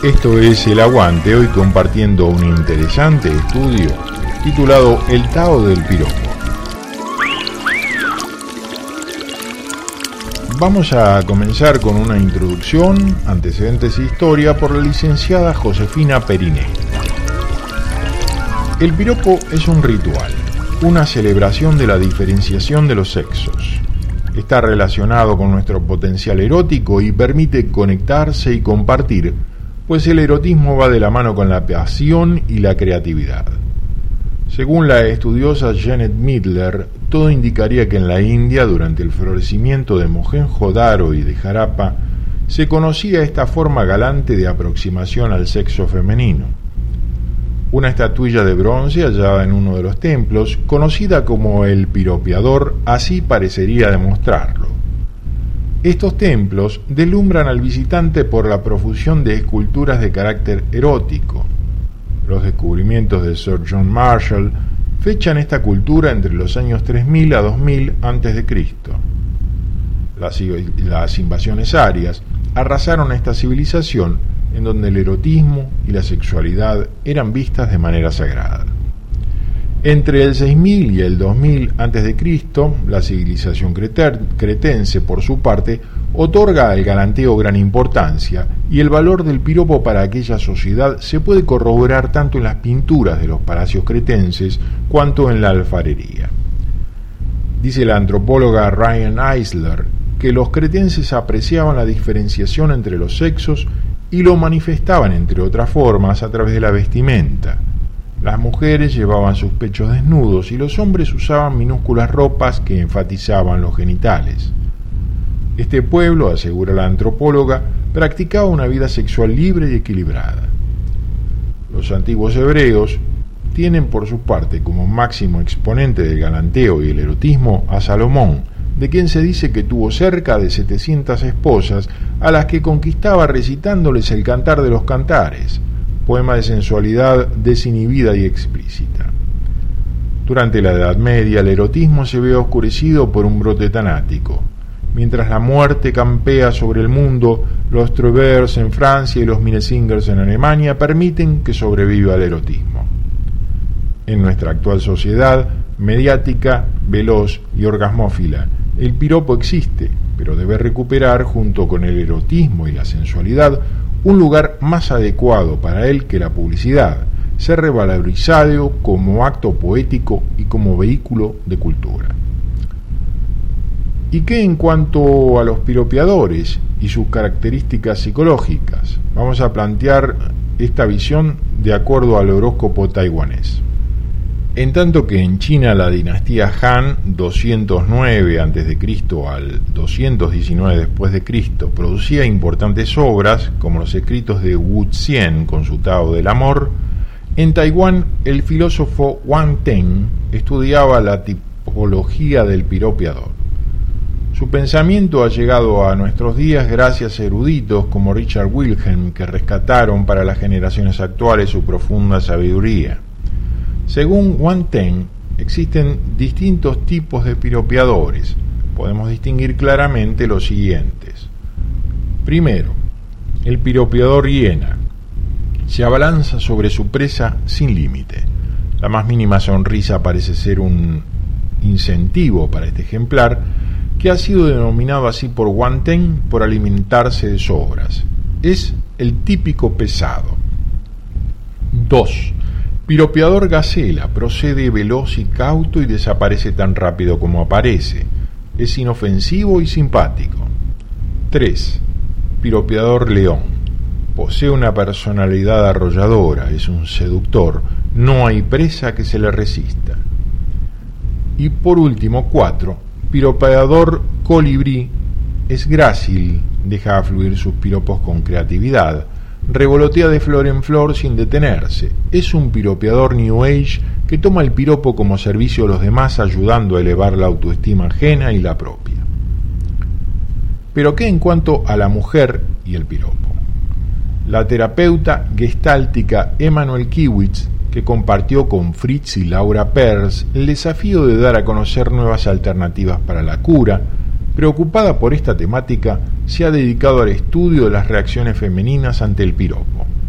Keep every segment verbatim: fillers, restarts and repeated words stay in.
Esto es El Aguante, hoy compartiendo un interesante estudio titulado El Tao del Piropo. Vamos a comenzar con una introducción, antecedentes e historia por la licenciada Josefina Periné. El piropo es un ritual, una celebración de la diferenciación de los sexos. Está relacionado con nuestro potencial erótico y permite conectarse y compartir, pues el erotismo va de la mano con la pasión y la creatividad. Según la estudiosa Janet Midler, todo indicaría que en la India, durante el florecimiento de Mohenjo-Daro y de Harappa, se conocía esta forma galante de aproximación al sexo femenino. Una estatuilla de bronce hallada en uno de los templos, conocida como el piropeador, así parecería demostrarlo. Estos templos deslumbran al visitante por la profusión de esculturas de carácter erótico. Los descubrimientos de Sir John Marshall fechan esta cultura entre los años tres mil a dos mil antes de Cristo. Las, las invasiones arias arrasaron esta civilización en donde el erotismo y la sexualidad eran vistas de manera sagrada. Entre el seis mil y el dos mil antes de Cristo, la civilización cretense, por su parte, otorga al galanteo gran importancia, y el valor del piropo para aquella sociedad se puede corroborar tanto en las pinturas de los palacios cretenses cuanto en la alfarería. Dice la antropóloga Ryan Eisler que los cretenses apreciaban la diferenciación entre los sexos y lo manifestaban, entre otras formas, a través de la vestimenta. Las mujeres llevaban sus pechos desnudos y los hombres usaban minúsculas ropas que enfatizaban los genitales. Este pueblo, asegura la antropóloga, practicaba una vida sexual libre y equilibrada. Los antiguos hebreos tienen por su parte como máximo exponente del galanteo y el erotismo a Salomón, de quien se dice que tuvo cerca de setecientas esposas, a las que conquistaba recitándoles el Cantar de los Cantares, poema de sensualidad desinhibida y explícita. Durante la Edad Media, el erotismo se ve oscurecido por un brote tanático. Mientras la muerte campea sobre el mundo, los Trouvères en Francia y los Minnesingers en Alemania permiten que sobreviva el erotismo. En nuestra actual sociedad, mediática, veloz y orgasmófila, el piropo existe, pero debe recuperar, junto con el erotismo y la sensualidad, un lugar más adecuado para él que la publicidad, ser revalorizado como acto poético y como vehículo de cultura. ¿Y qué en cuanto a los piropeadores y sus características psicológicas? Vamos a plantear esta visión de acuerdo al horóscopo taiwanés. En tanto que en China la dinastía Han, doscientos nueve antes de Cristo al doscientos diecinueve después de Cristo, producía importantes obras, como los escritos de Wu Zhen con su Tao del Amor, en Taiwán el filósofo Wang Teng estudiaba la tipología del piropeador. Su pensamiento ha llegado a nuestros días gracias a eruditos como Richard Wilhelm, que rescataron para las generaciones actuales su profunda sabiduría. Según Wang Teng, existen distintos tipos de piropeadores. Podemos distinguir claramente los siguientes. Primero, el piropeador hiena. Se abalanza sobre su presa sin límite. La más mínima sonrisa parece ser un incentivo para este ejemplar, que ha sido denominado así por Wang Teng por alimentarse de sobras. Es el típico pesado. Dos. Piropeador gacela, procede veloz y cauto y desaparece tan rápido como aparece. Es inofensivo y simpático. tres. Piropeador león. Posee una personalidad arrolladora, es un seductor, no hay presa que se le resista. Y por último, cuatro. Piropeador colibrí, es grácil, deja fluir sus piropos con creatividad, revolotea de flor en flor sin detenerse. Es un piropeador New Age que toma el piropo como servicio a los demás, ayudando a elevar la autoestima ajena y la propia. Pero ¿qué en cuanto a la mujer y el piropo? La terapeuta gestáltica Emanuel Kiewitz, que compartió con Fritz y Laura Perls el desafío de dar a conocer nuevas alternativas para la cura, preocupada por esta temática, se ha dedicado al estudio de las reacciones femeninas ante el piropo.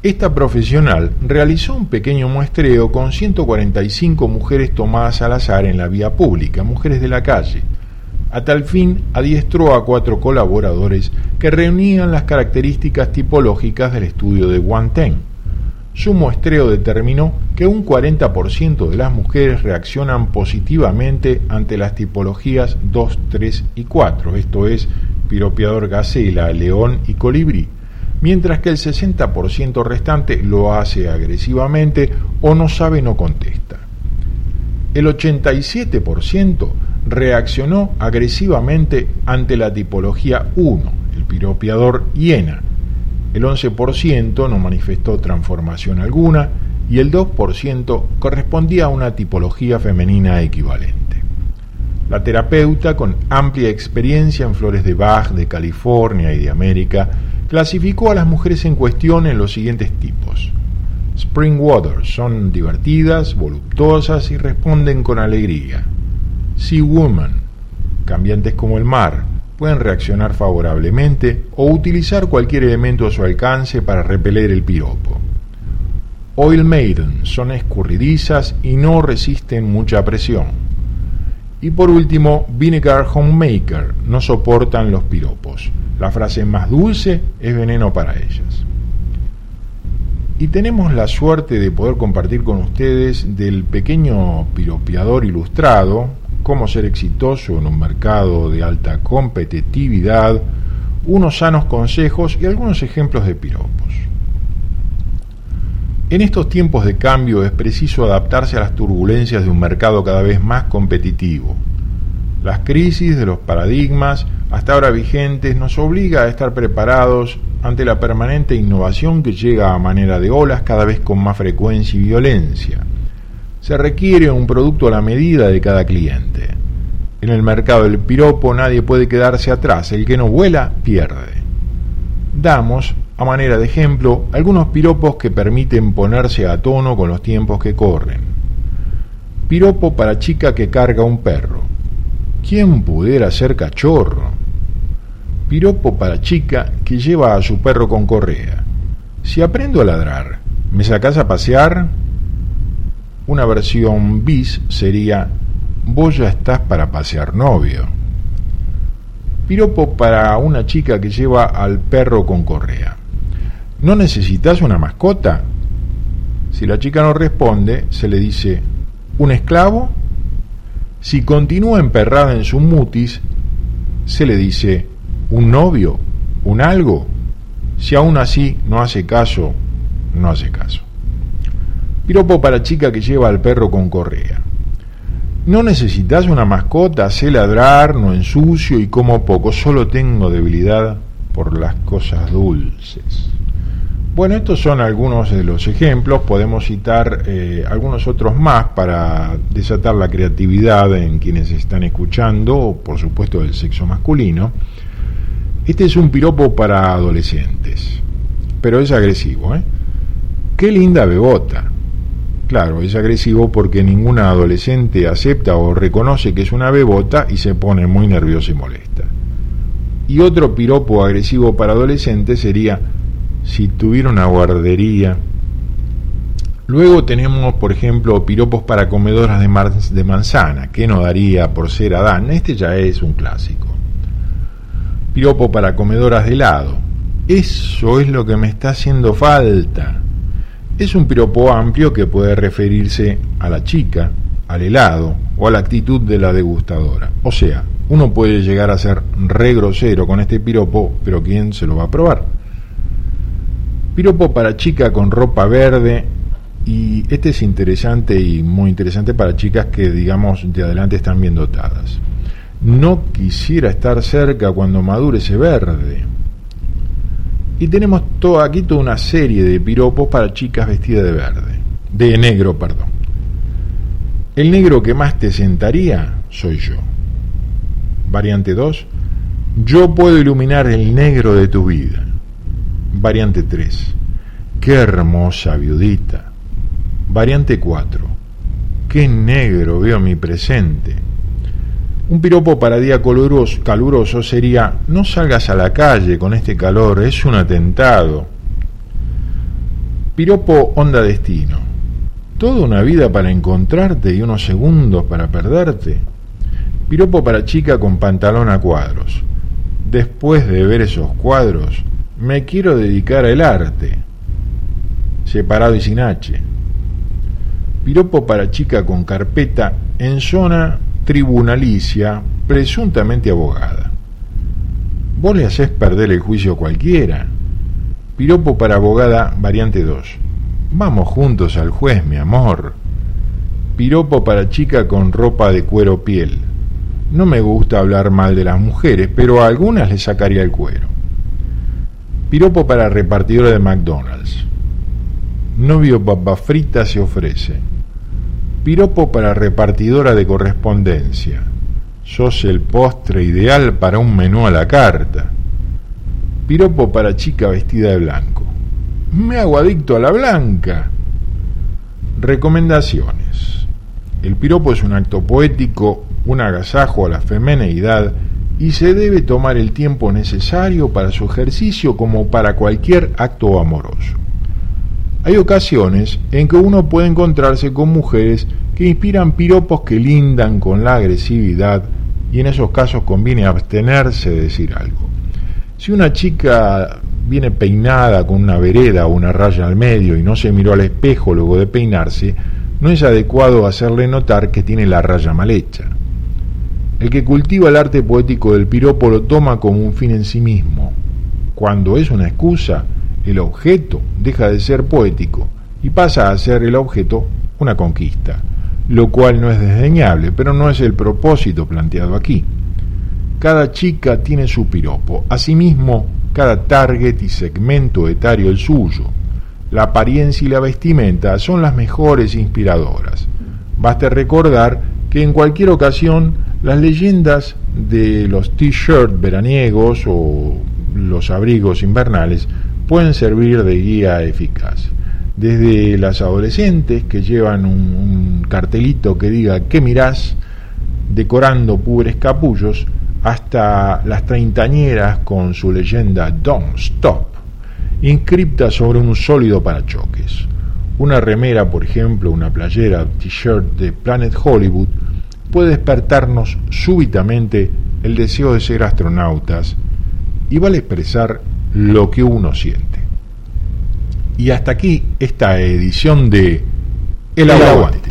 Esta profesional realizó un pequeño muestreo con ciento cuarenta y cinco mujeres tomadas al azar en la vía pública, mujeres de la calle. A tal fin, adiestró a cuatro colaboradores que reunían las características tipológicas del estudio de Wanten. Su muestreo determinó que un cuarenta por ciento de las mujeres reaccionan positivamente ante las tipologías dos, tres y cuatro, esto es, piropeador gacela, león y colibrí, mientras que el sesenta por ciento restante lo hace agresivamente o no sabe no contesta. El ochenta y siete por ciento reaccionó agresivamente ante la tipología uno, el piropeador hiena. El once por ciento no manifestó transformación alguna y el dos por ciento correspondía a una tipología femenina equivalente. La terapeuta, con amplia experiencia en flores de Bach, de California y de América, clasificó a las mujeres en cuestión en los siguientes tipos. Spring Water, son divertidas, voluptuosas y responden con alegría. Sea Woman, cambiantes como el mar, pueden reaccionar favorablemente o utilizar cualquier elemento a su alcance para repeler el piropo. Oil Maiden, son escurridizas y no resisten mucha presión. Y por último, Vinegar Homemaker, no soportan los piropos. La frase más dulce es veneno para ellas. Y tenemos la suerte de poder compartir con ustedes del pequeño piropeador ilustrado, cómo ser exitoso en un mercado de alta competitividad, unos sanos consejos y algunos ejemplos de piropos. En estos tiempos de cambio es preciso adaptarse a las turbulencias de un mercado cada vez más competitivo. Las crisis de los paradigmas hasta ahora vigentes nos obliga a estar preparados ante la permanente innovación que llega a manera de olas cada vez con más frecuencia y violencia. Se requiere un producto a la medida de cada cliente. En el mercado del piropo nadie puede quedarse atrás, el que no vuela pierde. Damos, a manera de ejemplo, algunos piropos que permiten ponerse a tono con los tiempos que corren. Piropo para chica que carga un perro. ¿Quién pudiera ser cachorro? Piropo para chica que lleva a su perro con correa. Si aprendo a ladrar, ¿me sacás a pasear? Una versión bis sería: vos ya estás para pasear novio. Piropo para una chica que lleva al perro con correa. ¿No necesitas una mascota? Si la chica no responde, se le dice: ¿un esclavo? Si continúa emperrada en su mutis, se le dice: ¿un novio? ¿Un algo? Si aún así no hace caso, no hace caso. Piropo para chica que lleva al perro con correa. No necesitas una mascota, sé ladrar, no ensucio y como poco, solo tengo debilidad por las cosas dulces. Bueno, estos son algunos de los ejemplos, podemos citar eh, algunos otros más para desatar la creatividad en quienes están escuchando, por supuesto del sexo masculino. Este es un piropo para adolescentes, pero es agresivo, ¿eh? ¡Qué linda bebota! Claro, es agresivo porque ninguna adolescente acepta o reconoce que es una bebota y se pone muy nerviosa y molesta. Y otro piropo agresivo para adolescentes sería: si tuviera una guardería. Luego tenemos, por ejemplo, piropos para comedoras de, mar- de manzana, que no daría por ser Adán. Este ya es un clásico. Piropo para comedoras de helado. Eso es lo que me está haciendo falta. Es un piropo amplio que puede referirse a la chica, al helado o a la actitud de la degustadora. O sea, uno puede llegar a ser re grosero con este piropo, pero ¿quién se lo va a probar? Piropo para chica con ropa verde, y este es interesante y muy interesante para chicas que, digamos, de adelante están bien dotadas. No quisiera estar cerca cuando madure ese verde. Y tenemos todo, aquí toda una serie de piropos para chicas vestidas de verde, de negro, perdón. El negro que más te sentaría soy yo. Variante dos. Yo puedo iluminar el negro de tu vida. Variante tres. Qué hermosa viudita. Variante cuatro. Qué negro veo mi presente. Un piropo para día caluroso, caluroso sería: no salgas a la calle con este calor, es un atentado. Piropo onda destino. Toda una vida para encontrarte y unos segundos para perderte. Piropo para chica con pantalón a cuadros. Después de ver esos cuadros, me quiero dedicar al arte. Separado y sin H. Piropo para chica con carpeta en zona tribunalicia, presuntamente abogada. Vos le hacés perder el juicio a cualquiera. Piropo para abogada variante dos. Vamos juntos al juez, mi amor. Piropo para chica con ropa de cuero piel. No me gusta hablar mal de las mujeres, pero a algunas les sacaría el cuero. Piropo para repartidora de McDonald's. Novio papa frita se ofrece. Piropo para repartidora de correspondencia. Sos el postre ideal para un menú a la carta. Piropo para chica vestida de blanco. Me hago adicto a la blanca. Recomendaciones. El piropo es un acto poético, un agasajo a la femineidad y se debe tomar el tiempo necesario para su ejercicio como para cualquier acto amoroso. Hay ocasiones en que uno puede encontrarse con mujeres que inspiran piropos que lindan con la agresividad y en esos casos conviene abstenerse de decir algo. Si una chica viene peinada con una vereda o una raya al medio y no se miró al espejo luego de peinarse, no es adecuado hacerle notar que tiene la raya mal hecha. El que cultiva el arte poético del piropo lo toma como un fin en sí mismo. Cuando es una excusa, el objeto deja de ser poético y pasa a ser el objeto una conquista, lo cual no es desdeñable, pero no es el propósito planteado aquí. Cada chica tiene su piropo, asimismo cada target y segmento etario el suyo. La apariencia y la vestimenta son las mejores inspiradoras. Basta recordar que en cualquier ocasión las leyendas de los t-shirts veraniegos o los abrigos invernales pueden servir de guía eficaz. Desde las adolescentes que llevan un, un cartelito que diga ¿qué mirás?, decorando púberes capullos, hasta las treintañeras con su leyenda Don't Stop, inscripta sobre un sólido parachoques. Una remera, por ejemplo, una playera, t-shirt de Planet Hollywood, puede despertarnos súbitamente el deseo de ser astronautas y vale expresar lo que uno siente. Y hasta aquí esta edición de El Aguante.